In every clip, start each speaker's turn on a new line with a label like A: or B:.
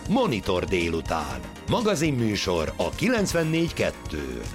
A: Monitor délután. Magazinműsor a 94.2-n.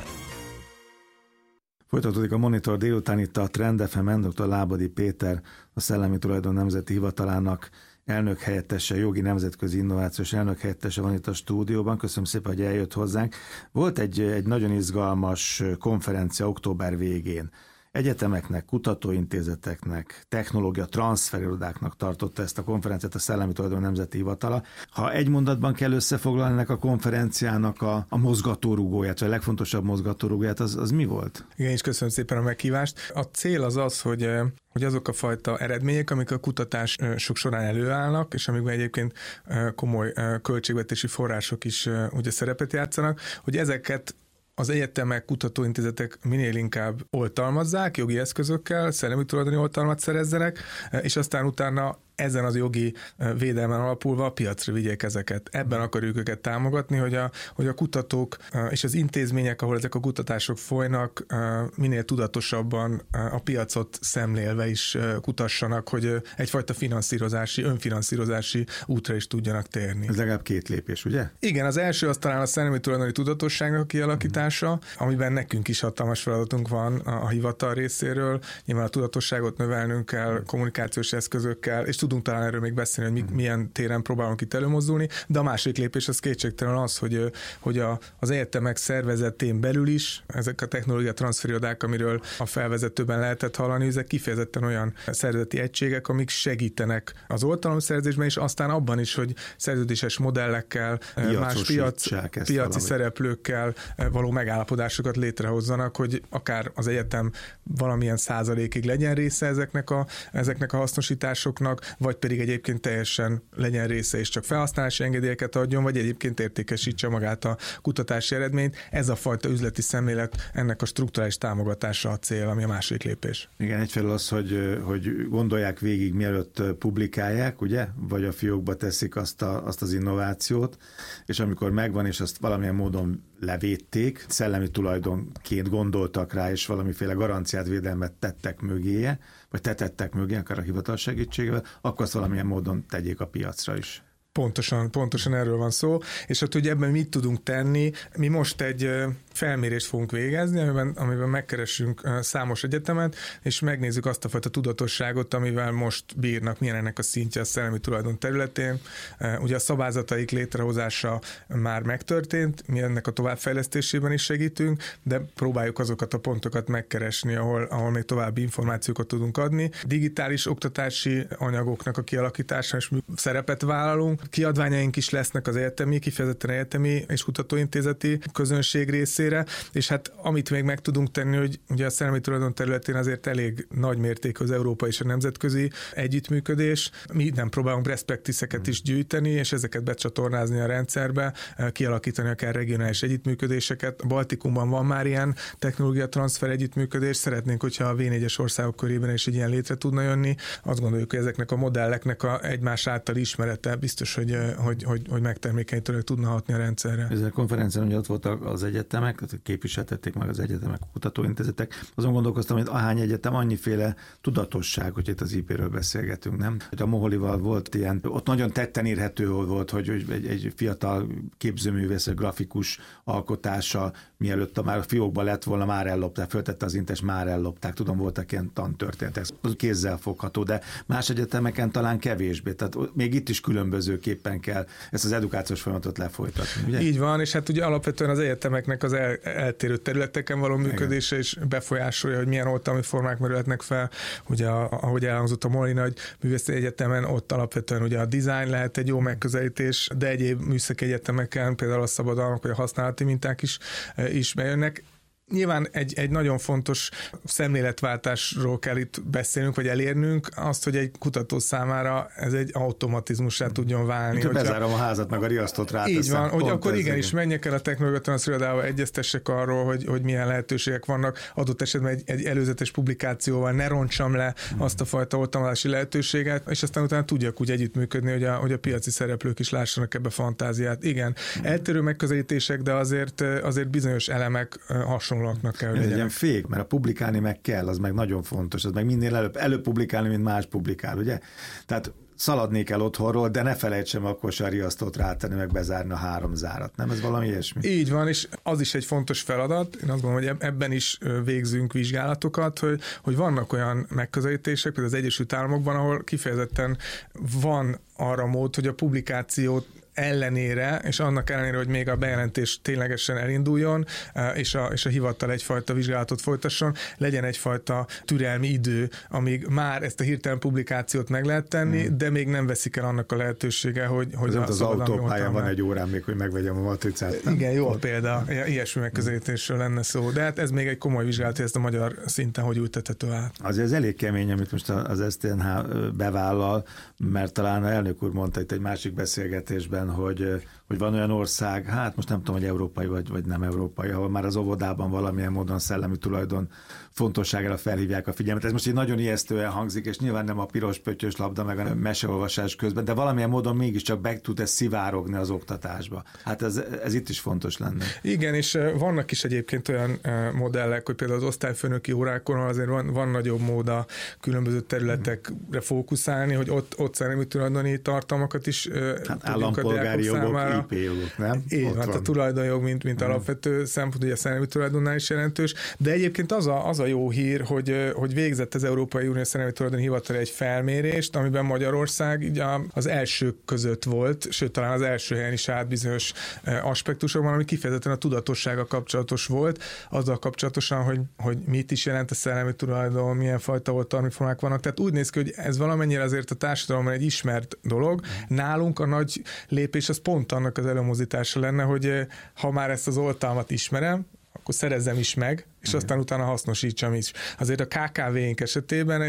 B: Folytatódik a Monitor délután itt a Trend FM-en, dr. Lábadi Péter, a Szellemi Tulajdon Nemzeti Hivatalának elnök helyettese, jogi nemzetközi innovációs elnök helyettese van itt a stúdióban. Köszönöm szépen, hogy eljött hozzánk. Volt egy nagyon izgalmas konferencia október végén. Egyetemeknek, kutatóintézeteknek, technológia transferirodáknak tartotta ezt a konferenciát a Szellemi Tulajdon Nemzeti Hivatala. Ha egy mondatban kell összefoglalni ennek a konferenciának a mozgatórugóját, vagy a legfontosabb mozgatórugóját, az mi volt?
C: Igen, és köszönöm szépen a meghívást. A cél az, hogy azok a fajta eredmények, amik a kutatások során előállnak, és amikben egyébként komoly költségvetési források is ugye szerepet játszanak, hogy ezeket az egyetemek, kutatóintézetek minél inkább oltalmazzák, jogi eszközökkel, szellemi tulajdoni oltalmat szerezzenek, és aztán utána ezen az jogi védelmen alapulva a piacra vigyék ezeket. Ebben akarjuk őket támogatni, hogy a kutatók és az intézmények, ahol ezek a kutatások folynak, minél tudatosabban a piacot szemlélve is kutassanak, hogy egyfajta önfinanszírozási útra is tudjanak térni.
B: Ez legalább 2 lépés, ugye?
C: Igen, az első az talán a szellemi tulajdoni tudatosságnak a kialakítása, amiben nekünk is hatalmas feladatunk van a hivatal részéről. Nyilván a tudatosságot növelnünk kell kommunikációs eszközökkel, és tudunk talán erről még beszélni, hogy milyen téren próbálunk itt előmozdulni, de a második lépés az kétségtelen az, hogy az egyetemek szervezetén belül is ezek a technológia transferirodák, amiről a felvezetőben lehetett hallani, ezek kifejezetten olyan szervezeti egységek, amik segítenek az oltalomszerzésben, és aztán abban is, hogy szerződéses modellekkel, más piaci szereplőkkel való megállapodásokat létrehozzanak, hogy akár az egyetem valamilyen százalékig legyen része ezeknek a hasznosításoknak, vagy pedig egyébként teljesen legyen része és csak felhasználási engedélyeket adjon, vagy egyébként értékesítse magát a kutatási eredményt. Ez a fajta üzleti szemlélet, ennek a strukturális támogatása a cél, ami a második lépés.
B: Igen, egyfelől az, hogy gondolják végig, mielőtt publikálják, ugye? Vagy a fiókba teszik azt az innovációt, és amikor megvan, és azt valamilyen módon levédték, szellemi tulajdonként gondoltak rá, és valamiféle garanciát, védelmet tettek mögéje, vagy tetettek mögé, akár a hivatal segítségével, akkor azt valamilyen módon tegyék a piacra is.
C: Pontosan erről van szó, és hát ugye ebben mit tudunk tenni? Mi most egy felmérést fogunk végezni, amiben megkeressünk számos egyetemet, és megnézzük azt a fajta tudatosságot, amivel most bírnak, milyen ennek a szintje a szellemi tulajdon területén. Ugye a szabályzataik létrehozása már megtörtént, mi ennek a továbbfejlesztésében is segítünk, de próbáljuk azokat a pontokat megkeresni, ahol még további információkat tudunk adni. Digitális oktatási anyagoknak a kialakítása is szerepet vállalunk. Kiadványaink is lesznek az kifejezetten egyetemi és kutatóintézeti közönség részére, és hát amit még meg tudunk tenni, hogy ugye a szellemi tulajdon területén azért elég nagy mértékű az európai és a nemzetközi együttműködés. Mi nem próbálunk best practice-eket is gyűjteni, és ezeket becsatornázni a rendszerbe, kialakítani akár regionális együttműködéseket. A Baltikumban van már ilyen technológia transfer együttműködés, szeretnénk, hogyha a V4-es országok körében is egy ilyen létre tudna jönni. Azt gondoljuk, hogy ezeknek a modelleknek a egymás által ismerete biztos, hogy megtermékenytől tudna hatni a rendszerre.
B: Ezzel a konferencián ugye ott voltak az egyetemek, képviseltették meg az egyetemek, a kutatóintézetek. Azon gondolkoztam, hogy ahány egyetem, annyiféle tudatosság, hogy itt az IP-ről beszélgetünk, nem? A Moholival volt ilyen, ott nagyon tetten érhető volt, hogy egy fiatal képzőművész, grafikus alkotása, mielőtt már a fiókban lett volna, már ellopták, föltette az intes, már ellopták. Tudom, voltak ilyen tantörténetek. Az kézzel fogható, de más egyetemeken talán kevésbé. Tehát még itt is különbözőképpen kell ezt az edukációs folyamatot lefolytatni. Ugye?
C: Így van, és hát ugye alapvetően az egyetemeknek az eltérő területeken való működése is befolyásolja, hogy milyen oltalmi formák merülhetnek fel. Ugye, ahogy elhangzott a Molly Nagy Művészeti Egyetemen, ott alapvetően ugye a design lehet egy jó megközelítés, de egyéb műszaki egyetemeken, például a szabadalmak vagy a használati minták is bejönnek. Nyilván egy nagyon fontos szemléletváltásról kell itt beszélnünk, vagy elérnünk azt, hogy egy kutató számára ez egy automatizmussá tudjon válni.
B: Bezárom a házat, meg a riasztót ráteszem.
C: Így van, hogy akkor igenis menjek el a technológia transferodával, egyeztessek arról, hogy milyen lehetőségek vannak, adott esetben egy előzetes publikációval ne rontsam le azt a fajta oltalmazási lehetőséget, és aztán utána tudjak úgy együttműködni, hogy a piaci szereplők is lássanak ebbe fantáziát. Igen, eltérő megközelítések, de azért bizonyos elemek hasonlóak kell,
B: hogy legyen fék, mert a publikálni meg kell, az meg nagyon fontos, az meg minél előbb publikálni, mint más publikál, ugye? Tehát szaladnék el otthonról, de ne felejtsem akkor se a riasztót rátenni, meg bezárni a 3 zárat. Nem ez valami ilyesmi?
C: Így van, és az is egy fontos feladat. Én azt gondolom, hogy ebben is végzünk vizsgálatokat, hogy vannak olyan megközelítések, például az Egyesült Államokban, ahol kifejezetten van arra mód, hogy a publikációt ellenére, és annak ellenére, hogy még a bejelentés ténylegesen elinduljon, és a hivatal egyfajta vizsgálatot folytasson, legyen egyfajta türelmi idő, amíg már ezt a hirtelen publikációt meg lehet tenni, de még nem veszik el annak a lehetősége, hogy
B: az autópályán van egy órán még, hogy megvegyem a matricát.
C: Igen, jó példa, ilyesmi megközelítésről lenne szó, de hát ez még egy komoly vizsgálat, hogy ezt a magyar szinten hogy ültethető át.
B: Azért ez elég kemény, amit most az SZTNH bevállal, mert talán a elnök úr mondta itt egy másik beszélgetésben, hogy van olyan ország, hát most nem tudom, hogy európai vagy nem európai, ahol már az óvodában valamilyen módon szellemi tulajdon fontosságára felhívják a figyelmet. Ez most így nagyon ijesztően hangzik, és nyilván nem a piros pöttyös labda, meg a meseolvasás közben, de valamilyen módon mégiscsak be tud ez szivárogni az oktatásba. Hát ez itt is fontos lenne. Igen, és vannak is egyébként olyan modellek, hogy például az osztályfőnöki órákon azért van nagyobb mód a különböző területekre fókuszálni, hogy ott szellemi tulajdoni tartalmakat is hát állampolgári jogok, IP jogok, nem?
C: Így van, a tulajdonjog, mint alapvető szempont, ugye a szellemi tulajdonnál is jelentős, de egyébként az a jó hír, hogy végzett az Európai Unió Szellemi Tulajdoni Hivatal egy felmérést, amiben Magyarország így az elsők között volt, sőt talán az első helyen is állt bizonyos aspektusokban, ami kifejezetten a tudatossága kapcsolatos volt, azzal kapcsolatosan, hogy mit is jelent a szellemi tulajdon, milyen fajta oltalmi formák vannak. Tehát úgy néz ki, hogy ez valamennyire azért a társadalomban egy ismert dolog. Nálunk a nagy lépés az pont annak az előmozdítása lenne, hogy ha már ezt az oltalmat ismerem, akkor szerezzem is meg, és aztán utána hasznosítsam is. Azért a KKV-nk esetében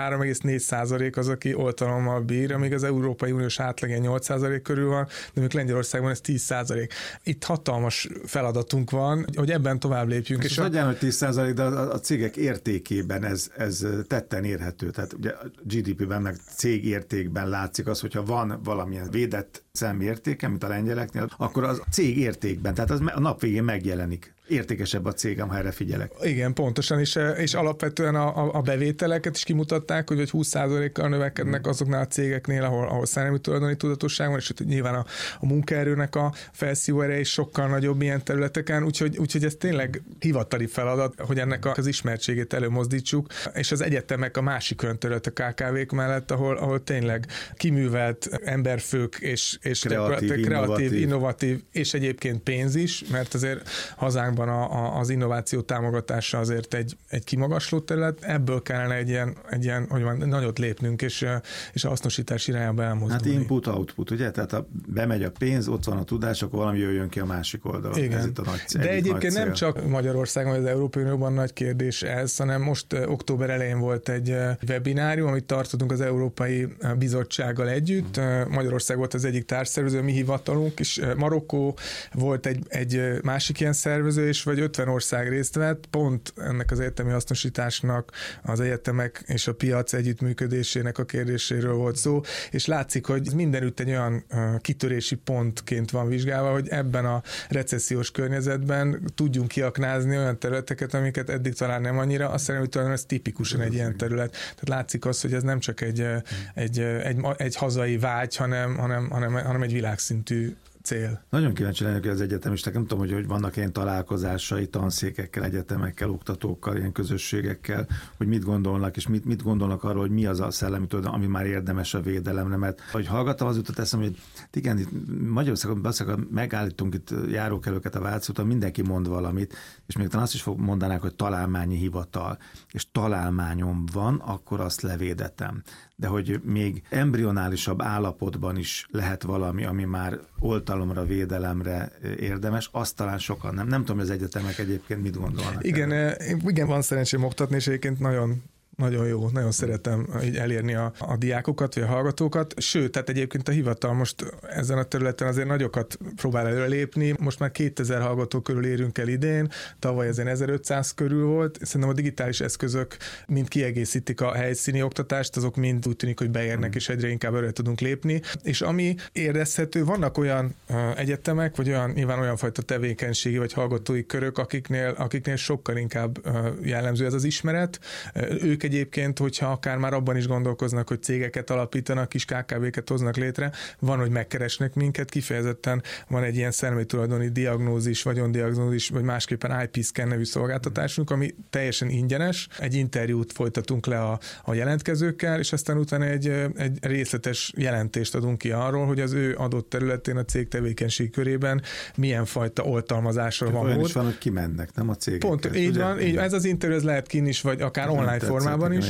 C: 3,4% az, aki oltalommal bír, amíg az Európai Uniós átlag 8% körül van, de mondjuk Lengyelországban ez 10%. Itt hatalmas feladatunk van, hogy ebben tovább lépjünk.
B: És nagyján, hogy 10%, de a cégek értékében ez tetten érhető. Tehát ugye a GDP-ben, meg cég értékben látszik az, hogyha van valamilyen védett szemértéke, mint a lengyeleknél, akkor az cég értékben, tehát az a nap végén megjelenik. Értékesebb a cégem, ha erre figyelek.
C: Igen, pontosan, és alapvetően a bevételeket is kimutatták, hogy 20%-kal növekednek azoknál a cégeknél, ahol szellemi tulajdoni tudatosság van, és nyilván a munkaerőnek a felszívó ereje is sokkal nagyobb ilyen területeken, úgyhogy ez tényleg hivatali feladat, hogy ennek az ismertségét előmozdítsuk, és az egyetemek a másik olyan terület a KKV-k mellett, ahol tényleg kiművelt emberfők és kreatív, innovatív, és egyébként pénz is, mert azért hazánkban az innováció támogatása azért egy kimagasló terület, ebből kellene egy ilyen hogy van, nagyot lépnünk, és a hasznosítás irányába elmozdulni.
B: Hát input-output, ugye? Tehát bemegy a pénz, ott van a tudás, akkor valami jöjjön ki a másik oldalon.
C: Igen.
B: Ez itt a nagy,
C: de egyébként nem csak Magyarországon, vagy az Európai Unióban nagy kérdés ez, hanem most október elején volt egy webinárium, amit tartottunk az Európai Bizottsággal együtt. Magyarország volt az egyik társszervező, mi hivatalunk, és Marokkó volt egy másik ilyen szervező, és vagy 50 ország részt vett, pont ennek az egyetemi hasznosításnak, az egyetemek és a piac együttműködésének a kérdéséről volt szó, és látszik, hogy mindenütt egy olyan kitörési pontként van vizsgálva, hogy ebben a recessziós környezetben tudjunk kiaknázni olyan területeket, amiket eddig talán nem annyira, azt szerintem, hogy talán ez tipikusan egy ilyen terület. Tehát látszik az, hogy ez nem csak egy hazai vágy, hanem egy világszintű cél.
B: Nagyon kíváncsi lennék, hogy az egyetemisták, nem tudom, hogy vannak ilyen találkozásai tanszékekkel, egyetemekkel, oktatókkal, ilyen közösségekkel, hogy mit gondolnak, és mit gondolnak arról, hogy mi az a szellemi tulajdon, ami már érdemes a védelemre, mert ahogy hallgattam, az jutott eszembe, hogy igen, itt Magyarországon megállítunk itt járókelőket a Váci úton, mindenki mond valamit, és még talán azt is mondanák, hogy találmányi hivatal, és találmányom van, akkor azt levédetem. De hogy még embrionálisabb állapotban is lehet valami, ami már oltalomra, védelemre érdemes, azt talán sokan nem. Nem tudom, hogy az egyetemek egyébként mit gondolnak.
C: Igen, van szerencsém oktatni, és egyébként nagyon jó, nagyon szeretem így elérni a diákokat, vagy a hallgatókat. Sőt, tehát egyébként a hivatal most ezen a területen azért nagyokat próbál előrelépni. Most már 2000 hallgató körül érünk el idén, tavaly ezen 1500 körül volt. Szerintem a digitális eszközök mind kiegészítik a helyszíni oktatást, azok mind úgy tűnik, hogy beérnek, és egyre inkább előre tudunk lépni. És ami érezhető, vannak olyan egyetemek, vagy nyilván olyan fajta tevékenységi, vagy hallgatói körök, akiknél sokkal inkább jellemző ez az ismeret. Ők egyébként, hogyha akár már abban is gondolkoznak, hogy cégeket alapítanak, kis KKV-ket hoznak létre, van, hogy megkeresnek minket, kifejezetten van egy ilyen szellemi tulajdoni diagnózis, vagyondiagnózis, vagy másképpen IP-scan nevű szolgáltatásunk, ami teljesen ingyenes. Egy interjút folytatunk le a jelentkezőkkel, és aztán utána egy részletes jelentést adunk ki arról, hogy az ő adott területén a cég tevékenység körében milyen fajta oltalmazásra van
B: olyan
C: mód.
B: is van, hogy kimennek, nem a cégekhez.
C: Pont, így van, így, ez az interjú, ez lehet kinn is, vagy akár online formában is,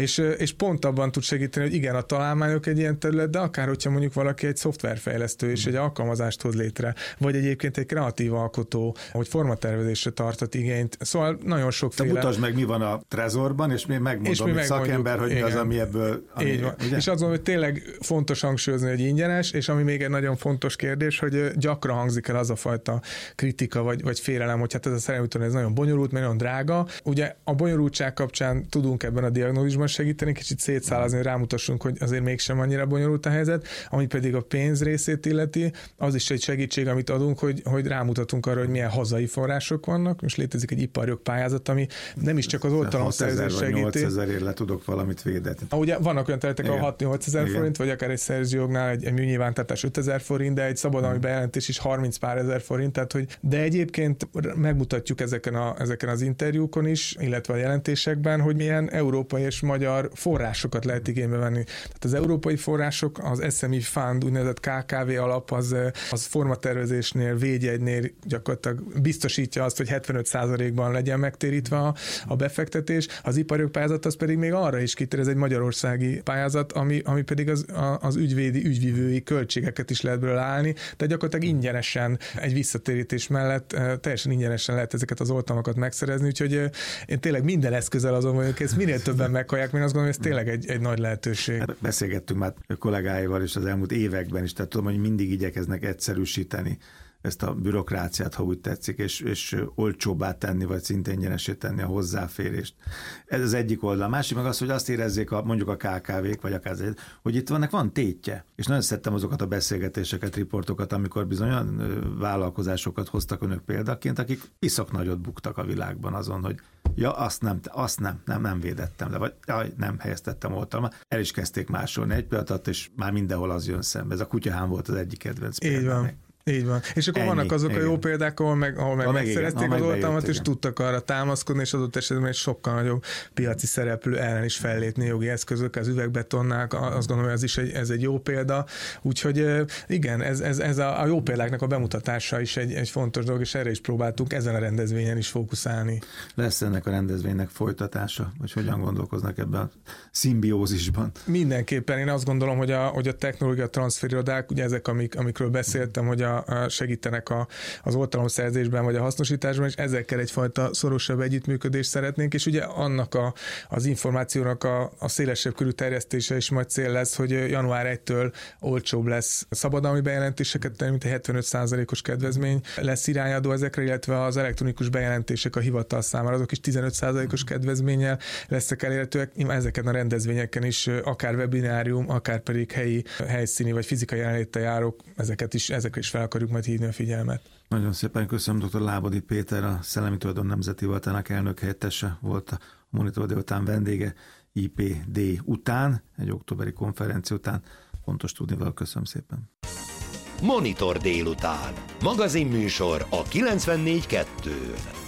C: és pont abban tud segíteni, hogy igen, a találmányok egy ilyen terület, de akár, hogyha mondjuk valaki egy szoftverfejlesztő és egy alkalmazást hoz létre, vagy egyébként egy kreatív alkotó, hogy formatervezésre tartott igényt. Szóval nagyon sokféle.
B: Te mutasd meg, mi van a Trezorban, és mi megmondom, hogy szakember, hogy igen, mi az, ami ebből...
C: Így van. És azt gondolom, hogy tényleg fontos hangsúlyozni, hogy ingyenes, és ami még egy nagyon fontos kérdés, hogy gyakran hangzik el az a fajta kritika, vagy félelem, hogy hát ez a szellemi tulajdon, ez nagyon bonyolult, mert nagyon drága. Ugye a bonyolultság kapcsán tudunk ebben a diagnózisban segíteni, kicsit szétszálazni, hogy rámutassunk, hogy azért mégsem annyira bonyolult a helyzet, ami pedig a pénz részét illeti, az is egy segítség, amit adunk, hogy rámutatunk arra, hogy milyen hazai források vannak. Most létezik egy iparjogpályázat, ami nem is csak az oltalomszerzés segíti.
B: 8000 le tudok valamit védetni.
C: Ugye vannak olyan területek, ahol 6-8 ezer forint, vagy akár egy szerzőjognál egy műnyilvántartás 5000 forint, de egy szabadalmi bejelentés is 30 pár ezer forint, tehát hogy de egyébként megmutatjuk ezeken az interjúkon is, illetve a jelentésekben, hogy milyen európai és magyar forrásokat lehet igénybe venni. Tehát az európai források, az SME Fund, úgynevezett KKV alap, az formatervezésnél, védjegynél gyakorlatilag biztosítja azt, hogy 75%-ban legyen megtérítve a befektetés. Az iparjogpályázat az pedig még arra is kitér, ez egy magyarországi pályázat, ami pedig az ügyvívői költségeket is lehet belőle állni, de gyakorlatilag ingyenesen egy visszatérítés mellett teljesen ingyenesen lehet ezeket az oltalmakat megszerezni, úgyhogy én tényleg minden eszközzel azon vagyok, ezt minél többen meghallják, mert azt gondolom, hogy ez tényleg egy nagy lehetőség.
B: Hát beszélgettünk már kollégáival is az elmúlt években is, tehát tudom, hogy mindig igyekeznek egyszerűsíteni ezt a bürokráciát, ha úgy tetszik, és olcsóbbá tenni, vagy szintén ingyenesé tenni a hozzáférést. Ez az egyik oldal. A másik meg az, hogy azt érezzék mondjuk a KKV-k, vagy akár hogy itt van tétje. És nagyon szerettem azokat a beszélgetéseket, riportokat, amikor bizony olyan vállalkozásokat hoztak önök példaként, akik iszok nagyot buktak a világban azon, hogy ja, azt nem védettem le, vagy nem helyeztettem oltalmat. El is kezdték másolni egy pillanatot, és már mindenhol az jön szembe. Ez a kutyahám volt az egyik kedvenc példa.
C: Így van. És akkor vannak azok a jó példák, ahol megszerezték az oltalmat, és tudtak arra támaszkodni, és adott esetben egy sokkal nagyobb piaci szereplő ellen is fellépni jogi eszközök, az üvegbetonnál, azt gondolom, hogy ez egy jó példa. Úgyhogy igen, ez a jó példáknak a bemutatása is egy fontos dolog, és erre is próbáltunk ezen a rendezvényen is fókuszálni.
B: Lesz ennek a rendezvénynek folytatása, vagy hogyan gondolkoznak ebben a szimbiózisban?
C: Mindenképpen én azt gondolom, hogy a technológia transferirodák, ugye ezek, amikről beszéltem, hogy segítenek az oltalomszerzésben vagy a hasznosításban, és ezekkel egyfajta szorosabb együttműködést szeretnénk, és ugye annak az információnak a szélesebb körű terjesztése is majd cél lesz, hogy január 1-től olcsóbb lesz szabadalmi bejelentéseket tenni, mint egy 75%-os kedvezmény lesz irányadó ezekre, illetve az elektronikus bejelentések a hivatal számára, azok is 15%-os kedvezménnyel lesznek elérhetőek. Ezeken a rendezvényeken is akár webinárium, akár pedig helyszíni vagy fizikai jelenléttel járók, ezekre is fel akarjuk majd hívni a figyelmet.
B: Nagyon szépen köszönöm, dr. Lábody Péter, a Szellemi Tulajdon Nemzeti Hivatának elnök helyettese volt a Monitor délután vendége, IPD után, egy októberi konferencia után. Fontos tudnival, köszönöm szépen.
A: Monitor délután. Magazinműsor a 94.2-n.